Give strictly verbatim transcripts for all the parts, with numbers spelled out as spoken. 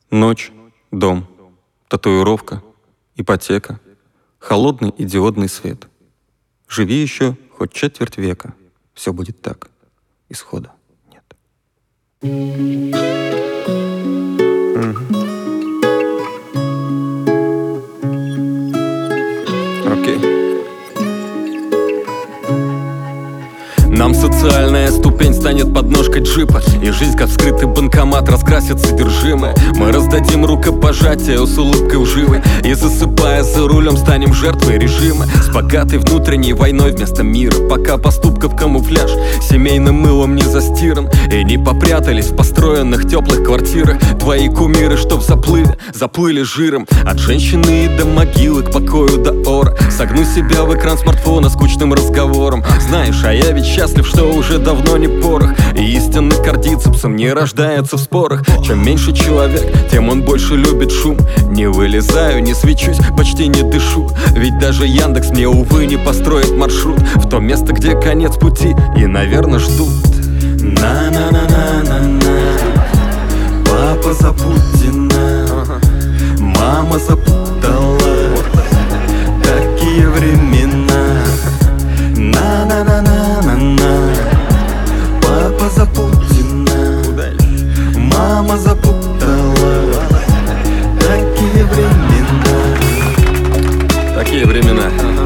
Ночь, дом, татуировка, ипотека, холодный и диодный свет. Живи еще хоть четверть века, все будет так, исхода нет. Окей. Нам социальная ступень станет подножкой джипа, и жизнь, как вскрытый банкомат, раскрасит содержимое. Мы раздадим рукопожатие с улыбкой лживой, и засыпая за рулем станем жертвой режима, с богатой внутренней войной вместо мира. Пока поступков камуфляж семейным мылом не застиран, и не попрятались в построенных теплых квартирах твои кумиры, чтоб заплыли, заплыли жиром. От женщины и до могилы, к покою до ора. Согну себя в экран смартфона скучным разговором. Знаешь, а я ведь счастлив, что уже давно не порох, и истинный кардицепсом не рождается в спорах. Чем меньше человек, тем он больше любит шум. Не вылезаю, не свечусь, почти не дышу, ведь даже Яндекс мне, увы, не построит маршрут в то место, где конец пути, и, наверное, ждут. На-на-на-на-на-на. Папа за Путина, мама запутала. Такие времена. На-на-на-на-на-на. Папа за Путина, мама запутала. Такие времена. Такие времена.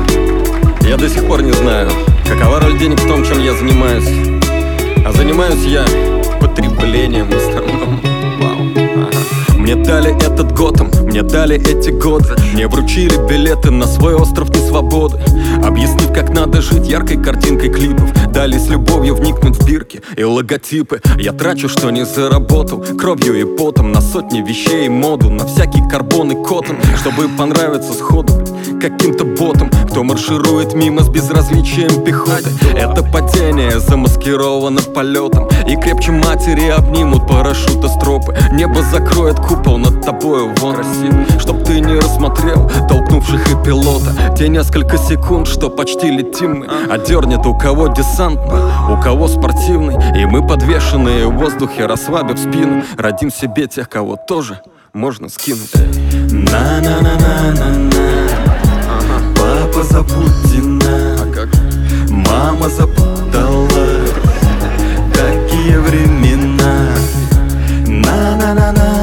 Я до сих пор не знаю, какова роль денег в том, чем я занимаюсь. А занимаюсь я потреблением в основном. Вау. Ага. Мне дали этот Готэм, мне дали эти годы, мне вручили билеты на свой остров несвободы, объяснив, как надо жить яркой картинкой клипов. Дали с любовью вникнуть в бирки и логотипы. Я трачу, что не заработал, кровью и потом, на сотни вещей и моду, на всякий карбон и коттон, чтобы понравиться сходу каким-то ботом, кто марширует мимо с безразличием пехоты. Это падение замаскировано полетом, и крепче матери обнимут парашютостропы. Небо закроет купол над тобою, вон красивый, чтоб ты не рассмотрел толкнувших и пилота. Те несколько секунд, что почти летим мы, отдернет у кого десантный, у кого спортивный, и мы, подвешенные в воздухе, расслабив спину, родим себе тех, кого тоже можно скинуть. На-на-на-на-на-на. Папа за Путина, а как? Мама запутала. Такие времена. На-на-на-на.